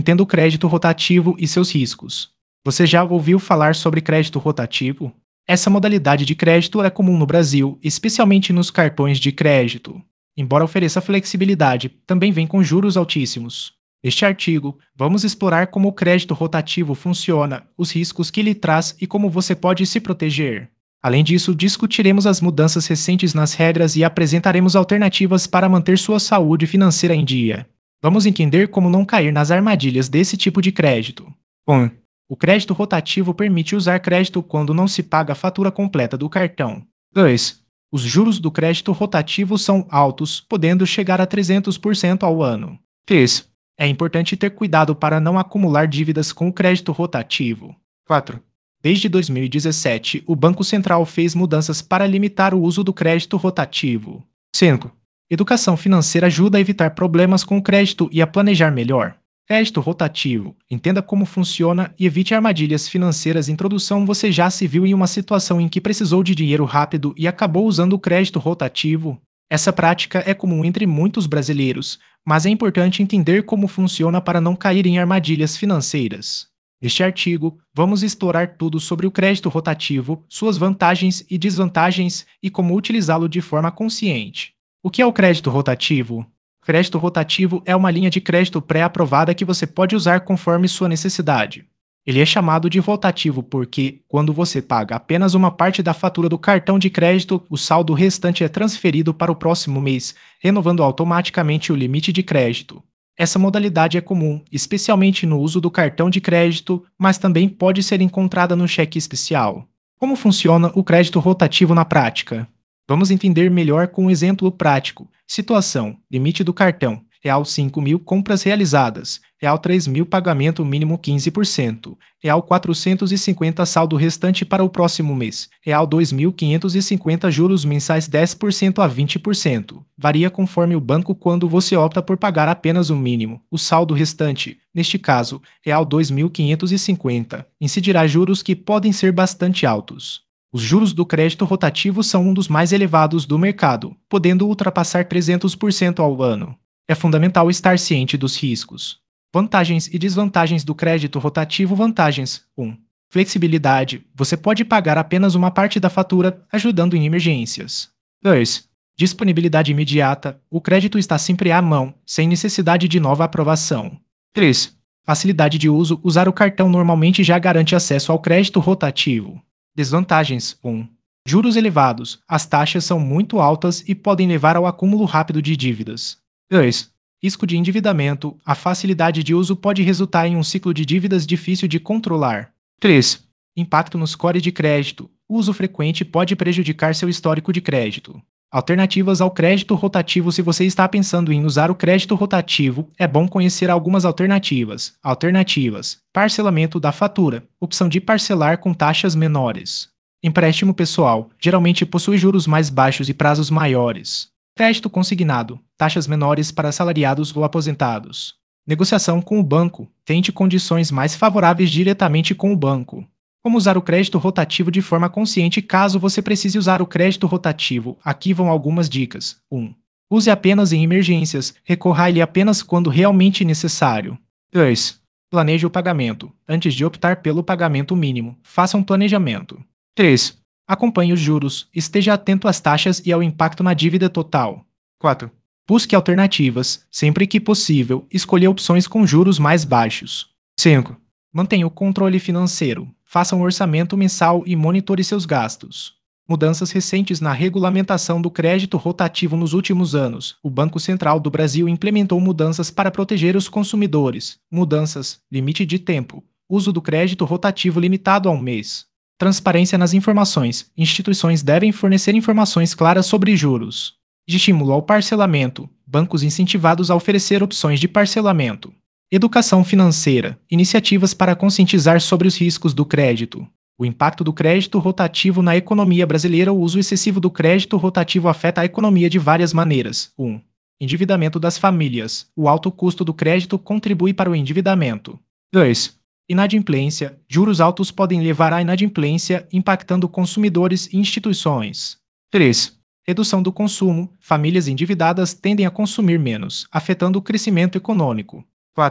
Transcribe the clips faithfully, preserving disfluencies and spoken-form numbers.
Entenda o crédito rotativo e seus riscos. Você já ouviu falar sobre crédito rotativo? Essa modalidade de crédito é comum no Brasil, especialmente nos cartões de crédito. Embora ofereça flexibilidade, também vem com juros altíssimos. Neste artigo, vamos explorar como o crédito rotativo funciona, os riscos que ele traz e como você pode se proteger. Além disso, discutiremos as mudanças recentes nas regras e apresentaremos alternativas para manter sua saúde financeira em dia. Vamos entender como não cair nas armadilhas desse tipo de crédito. um. O crédito rotativo permite usar crédito quando não se paga a fatura completa do cartão. dois. Os juros do crédito rotativo são altos, podendo chegar a trezentos por cento ao ano. três. É importante ter cuidado para não acumular dívidas com o crédito rotativo. quatro. Desde dois mil e dezessete, o Banco Central fez mudanças para limitar o uso do crédito rotativo. cinco. Educação financeira ajuda a evitar problemas com o crédito e a planejar melhor. Crédito rotativo. Entenda como funciona e evite armadilhas financeiras. Introdução. Você já se viu em uma situação em que precisou de dinheiro rápido e acabou usando o crédito rotativo? Essa prática é comum entre muitos brasileiros, mas é importante entender como funciona para não cair em armadilhas financeiras. Neste artigo, vamos explorar tudo sobre o crédito rotativo, suas vantagens e desvantagens e como utilizá-lo de forma consciente. O que é o crédito rotativo? Crédito rotativo é uma linha de crédito pré-aprovada que você pode usar conforme sua necessidade. Ele é chamado de rotativo porque, quando você paga apenas uma parte da fatura do cartão de crédito, o saldo restante é transferido para o próximo mês, renovando automaticamente o limite de crédito. Essa modalidade é comum, especialmente no uso do cartão de crédito, mas também pode ser encontrada no cheque especial. Como funciona o crédito rotativo na prática? Vamos entender melhor com um exemplo prático. Situação: limite do cartão, real cinco mil compras realizadas, real três mil pagamento mínimo quinze por cento, real quatrocentos e cinquenta saldo restante para o próximo mês, real dois mil quinhentos e cinquenta juros mensais dez por cento a vinte por cento. Varia conforme o banco quando você opta por pagar apenas o mínimo. O saldo restante, neste caso, real dois mil quinhentos e cinquenta, incidirá juros que podem ser bastante altos. Os juros do crédito rotativo são um dos mais elevados do mercado, podendo ultrapassar trezentos por cento ao ano. É fundamental estar ciente dos riscos. Vantagens e desvantagens do crédito rotativo. Vantagens: um. Flexibilidade. Você pode pagar apenas uma parte da fatura, ajudando em emergências. dois. Disponibilidade imediata. O crédito está sempre à mão, sem necessidade de nova aprovação. três. Facilidade de uso. Usar o cartão normalmente já garante acesso ao crédito rotativo. Desvantagens: um. Juros elevados. As taxas são muito altas e podem levar ao acúmulo rápido de dívidas. dois. Risco de endividamento. A facilidade de uso pode resultar em um ciclo de dívidas difícil de controlar. três. Impacto no score de crédito. O uso frequente pode prejudicar seu histórico de crédito. Alternativas ao crédito rotativo. Se você está pensando em usar o crédito rotativo, é bom conhecer algumas alternativas. Alternativas: parcelamento da fatura, opção de parcelar com taxas menores. Empréstimo pessoal, geralmente possui juros mais baixos e prazos maiores. Crédito consignado, taxas menores para assalariados ou aposentados. Negociação com o banco, tente condições mais favoráveis diretamente com o banco. Como usar o crédito rotativo de forma consciente caso você precise usar o crédito rotativo? Aqui vão algumas dicas. um. Use apenas em emergências, recorra a ele apenas quando realmente necessário. dois. Planeje o pagamento. Antes de optar pelo pagamento mínimo, faça um planejamento. três. Acompanhe os juros, esteja atento às taxas e ao impacto na dívida total. quatro. Busque alternativas, sempre que possível, escolha opções com juros mais baixos. cinco. Mantenha o controle financeiro. Faça um orçamento mensal e monitore seus gastos. Mudanças recentes na regulamentação do crédito rotativo. Nos últimos anos, o Banco Central do Brasil implementou mudanças para proteger os consumidores. Mudanças: limite de tempo, uso do crédito rotativo limitado a um mês. Transparência nas informações. Instituições devem fornecer informações claras sobre juros. De estímulo ao parcelamento. Bancos incentivados a oferecer opções de parcelamento. Educação financeira. Iniciativas para conscientizar sobre os riscos do crédito. O impacto do crédito rotativo na economia brasileira. O uso excessivo do crédito rotativo afeta a economia de várias maneiras. um. Endividamento das famílias. O alto custo do crédito contribui para o endividamento. dois. Inadimplência. Juros altos podem levar à inadimplência, impactando consumidores e instituições. três. Redução do consumo. Famílias endividadas tendem a consumir menos, afetando o crescimento econômico. quatro.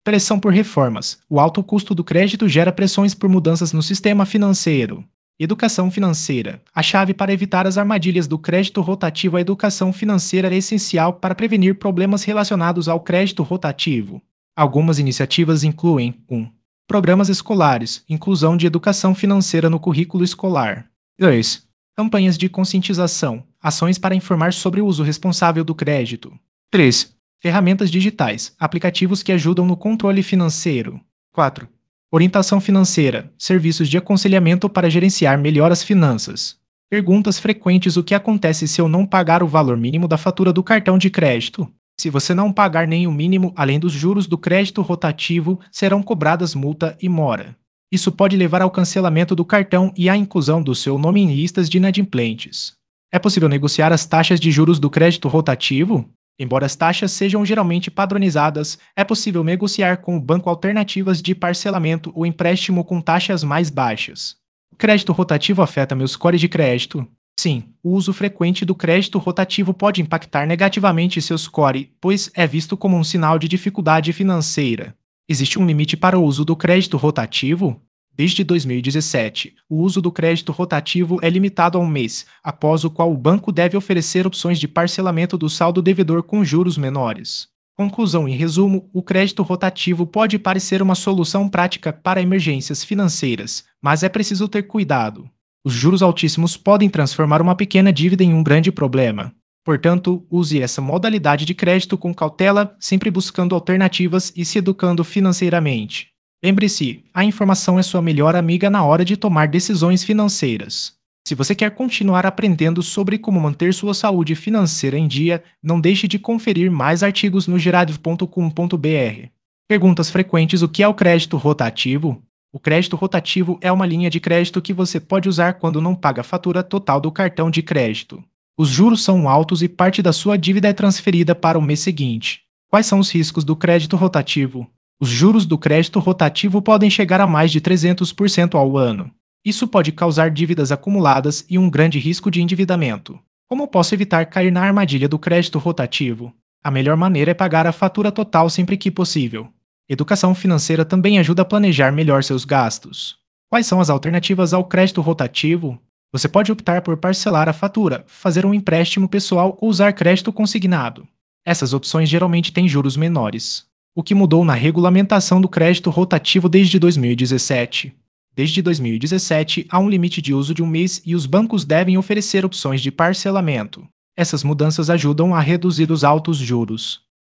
Pressão por reformas. O alto custo do crédito gera pressões por mudanças no sistema financeiro. Educação financeira. A chave para evitar as armadilhas do crédito rotativo. A educação financeira é essencial para prevenir problemas relacionados ao crédito rotativo. Algumas iniciativas incluem um Programas escolares, inclusão de educação financeira no currículo escolar. dois Campanhas de conscientização, ações para informar sobre o uso responsável do crédito. três Ferramentas digitais, aplicativos que ajudam no controle financeiro. quatro Orientação financeira, serviços de aconselhamento para gerenciar melhor as finanças. Perguntas frequentes: o que acontece se eu não pagar o valor mínimo da fatura do cartão de crédito? Se você não pagar nem o mínimo, além dos juros do crédito rotativo, serão cobradas multa e mora. Isso pode levar ao cancelamento do cartão e à inclusão do seu nome em listas de inadimplentes. É possível negociar as taxas de juros do crédito rotativo? Embora as taxas sejam geralmente padronizadas, é possível negociar com o banco alternativas de parcelamento ou empréstimo com taxas mais baixas. O crédito rotativo afeta meu score de crédito? Sim, o uso frequente do crédito rotativo pode impactar negativamente seu score, pois é visto como um sinal de dificuldade financeira. Existe um limite para o uso do crédito rotativo? Desde dois mil e dezessete, o uso do crédito rotativo é limitado a um mês, após o qual o banco deve oferecer opções de parcelamento do saldo devedor com juros menores. Conclusão: em resumo, o crédito rotativo pode parecer uma solução prática para emergências financeiras, mas é preciso ter cuidado. Os juros altíssimos podem transformar uma pequena dívida em um grande problema. Portanto, use essa modalidade de crédito com cautela, sempre buscando alternativas e se educando financeiramente. Lembre-se, a informação é sua melhor amiga na hora de tomar decisões financeiras. Se você quer continuar aprendendo sobre como manter sua saúde financeira em dia, não deixe de conferir mais artigos no gerado ponto com ponto b r. Perguntas frequentes: o que é o crédito rotativo? O crédito rotativo é uma linha de crédito que você pode usar quando não paga a fatura total do cartão de crédito. Os juros são altos e parte da sua dívida é transferida para o mês seguinte. Quais são os riscos do crédito rotativo? Os juros do crédito rotativo podem chegar a mais de trezentos por cento ao ano. Isso pode causar dívidas acumuladas e um grande risco de endividamento. Como posso evitar cair na armadilha do crédito rotativo? A melhor maneira é pagar a fatura total sempre que possível. Educação financeira também ajuda a planejar melhor seus gastos. Quais são as alternativas ao crédito rotativo? Você pode optar por parcelar a fatura, fazer um empréstimo pessoal ou usar crédito consignado. Essas opções geralmente têm juros menores. O que mudou na regulamentação do crédito rotativo desde dois mil e dezessete? Desde dois mil e dezessete, há um limite de uso de um mês e os bancos devem oferecer opções de parcelamento. Essas mudanças ajudam a reduzir os altos juros.